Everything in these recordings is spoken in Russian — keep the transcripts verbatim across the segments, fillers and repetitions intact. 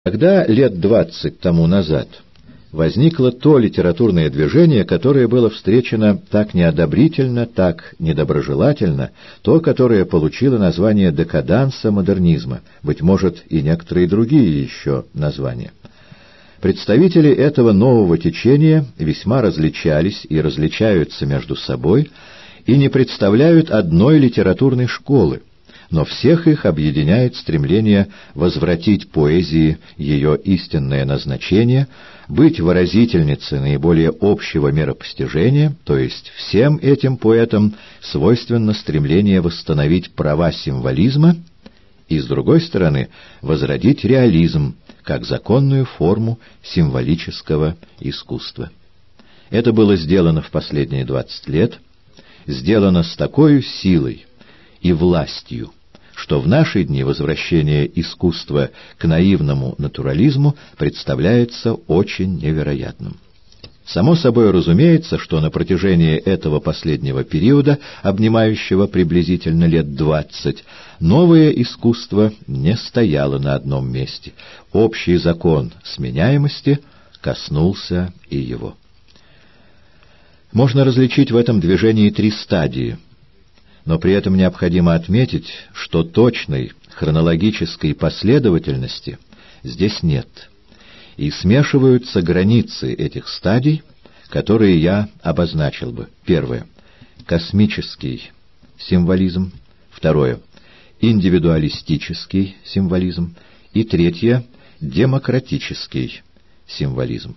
Когда лет двадцать тому назад возникло то литературное движение, которое было встречено так неодобрительно, так недоброжелательно, то, которое получило название декаданса модернизма, быть может, и некоторые другие еще названия. Представители этого нового течения весьма различались и различаются между собой и не представляют одной литературной школы, но всех их объединяет стремление возвратить поэзии ее истинное назначение, быть выразительницей наиболее общего миропостижения, то есть всем этим поэтам свойственно стремление восстановить права символизма и, с другой стороны, возродить реализм как законную форму символического искусства. Это было сделано в последние двадцать лет, сделано с такой силой и властью, что в наши дни возвращение искусства к наивному натурализму представляется очень невероятным. Само собой разумеется, что на протяжении этого последнего периода, обнимающего приблизительно лет двадцать, новое искусство не стояло на одном месте. Общий закон сменяемости коснулся и его. Можно различить в этом движении три стадии, но при этом необходимо отметить, что точной хронологической последовательности здесь нет, и смешиваются границы этих стадий, которые я обозначил бы. Первое — космический символизм, второе — индивидуалистический символизм и третье — демократический символизм.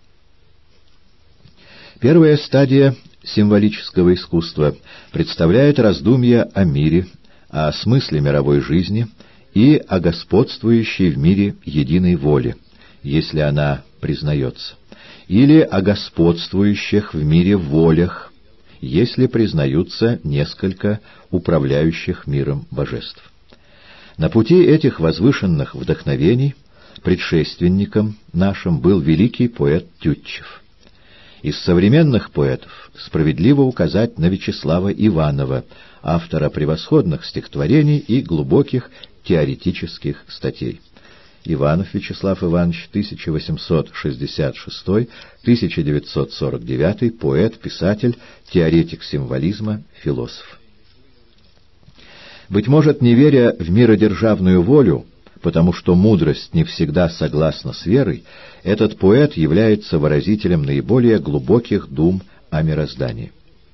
Первая стадия символического искусства представляет раздумья о мире, о смысле мировой жизни и о господствующей в мире единой воле, если она признается, или о господствующих в мире волях, если признаются несколько управляющих миром божеств. На пути этих возвышенных вдохновений предшественником нашим был великий поэт Тютчев. Из современных поэтов справедливо указать на Вячеслава Иванова, автора превосходных стихотворений и глубоких теоретических статей. Иванов Вячеслав Иванович, тысяча восемьсот шестьдесят шестой — тысяча девятьсот сорок девятый, поэт, писатель, теоретик символизма, философ. Быть может, не веря в миродержавную волю, потому что мудрость не всегда согласна с верой, этот поэт является выразителем наиболее глубоких дум о мироздании.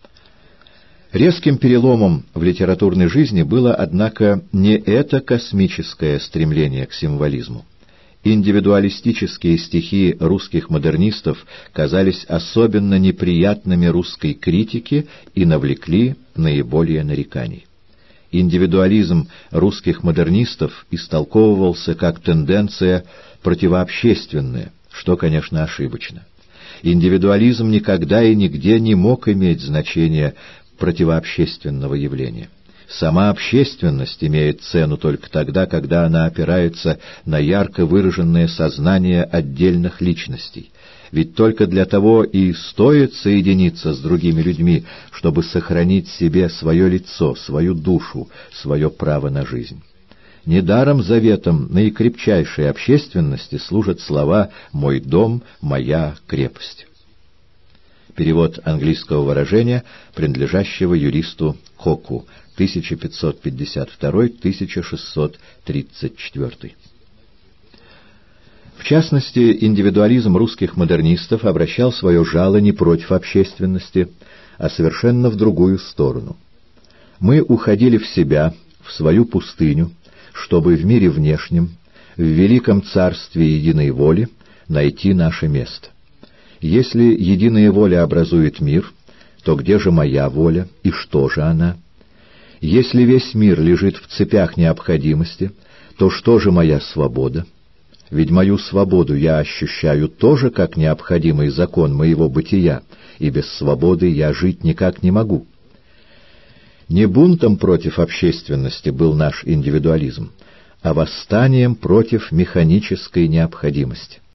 Резким переломом в литературной жизни было, однако, не это космическое стремление к символизму. Индивидуалистические стихи русских модернистов казались особенно неприятными русской критике и навлекли наиболее нареканий. Индивидуализм русских модернистов истолковывался как тенденция противообщественная, что, конечно, ошибочно. Индивидуализм никогда и нигде не мог иметь значения противообщественного явления. Сама общественность имеет цену только тогда, когда она опирается на ярко выраженное сознание отдельных личностей. Ведь только для того и стоит соединиться с другими людьми, чтобы сохранить себе свое лицо, свою душу, свое право на жизнь. Недаром заветом наикрепчайшей общественности служат слова «мой дом, моя крепость». Перевод английского выражения, принадлежащего юристу Коку, тысяча пятьсот пятьдесят второй — тысяча шестьсот тридцать четвёртый. В частности, индивидуализм русских модернистов обращал свое жало не против общественности, а совершенно в другую сторону. Мы уходили в себя, в свою пустыню, чтобы в мире внешнем, в великом царстве единой воли, найти наше место. Если единая воля образует мир, то где же моя воля и что же она? Если весь мир лежит в цепях необходимости, то что же моя свобода? Ведь мою свободу я ощущаю тоже как необходимый закон моего бытия, и без свободы я жить никак не могу. Не бунтом против общественности был наш индивидуализм, а восстанием против механической необходимости.